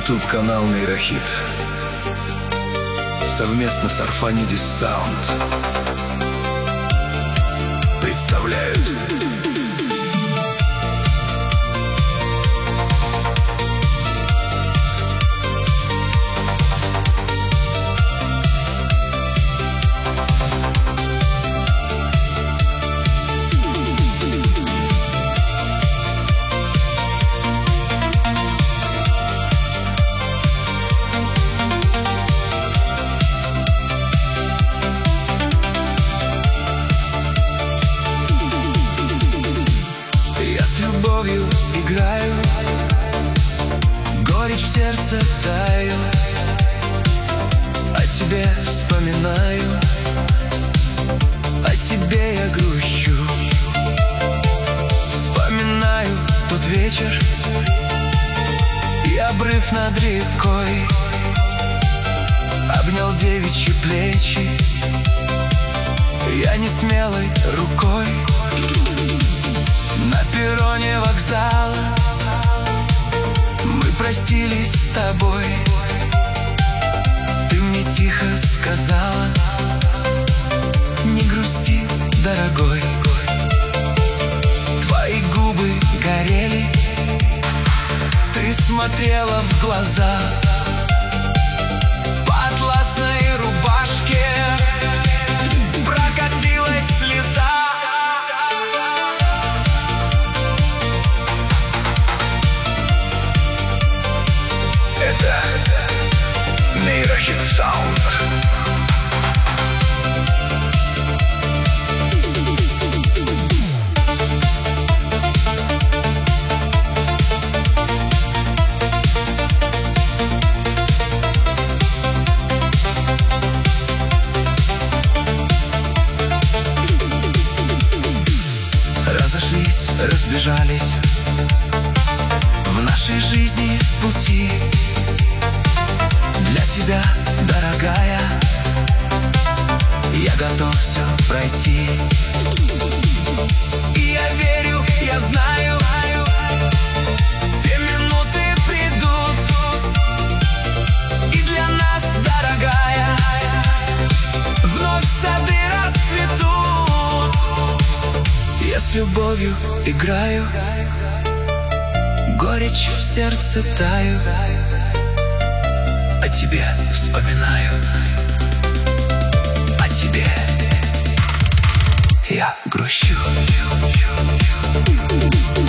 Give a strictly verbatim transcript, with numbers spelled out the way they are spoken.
YouTube-канал Нейрохит совместно с Арфанидис Саунд представляют играю, горечь в сердце таю, о тебе вспоминаю, о тебе я грущу. Вспоминаю тот вечер и обрыв над рекой, обнял девичьи плечи я не смелой рукой. На перроне вокзала мы простились с тобой. Ты мне тихо сказала: не грусти, дорогой. Твои губы горели, ты смотрела в глаза. По атласной рубашке прокатилась слеза. Это Нейрохит Саунд. Разошлись, разбежались в нашей жизни пути. Для тебя, дорогая, я готов все пройти. И я верю, я знаю, те минуты придут, и для нас, дорогая, вновь сады расцветут. Я с любовью играю, горечь в сердце таю, о тебе вспоминаю, о тебе я грущу.